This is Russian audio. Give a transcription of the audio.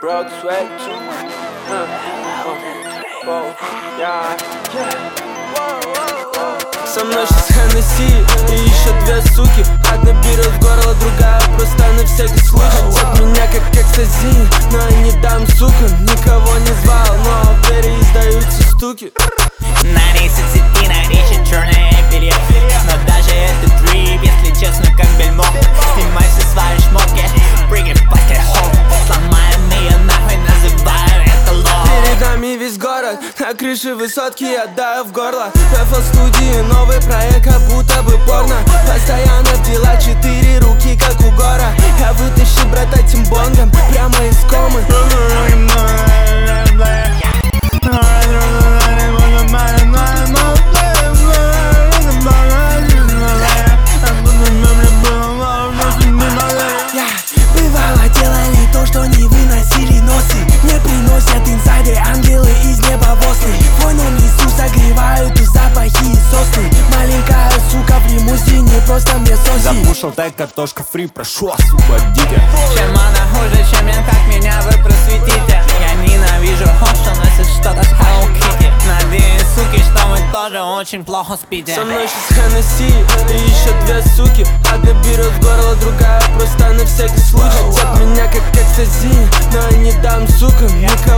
Rock swag Со мной сейчас Хеннесси и еще две суки. Одна берет в горло, другая просто на всякий случай. Хотят меня как экстази, но я не дам, сука. Никого не звал, но в двери издаются стуки. На рейсе цепи, на речи черное белье. Но даже это трип, если честно, как бельмо. Снимай все свои шмотки, прыгай в постель, хоп. Сломаем ее нахуй, называю это лох. Перед нами весь город, на крыше высотки я даю в горло. В FL-студии новый проект, как будто бы порно. Постоянно дела, 4 руки, как у Гора. Я вытащил брата тимбонгом прямо из комы. Бывало, делали то, что не выносили носы. Мне приносят инсайды ангелы из неба восли. Войну несу, согревают и запахи и сосны. Маленькая сука в лимузине, просто мне соси. Запушил так, картошка фри, прошу освободите. Чем она хуже, чем я, как меня вы просветите. Я ненавижу хоп, что носит что-то с Hello Kitty. Надеюсь, суки, что вы тоже очень плохо спите. Со мной сейчас Хеннесси и еще две суки. Одна берет в горло, другая просто на всякий случай. Хотят меня как экстази, но я не дам, сука.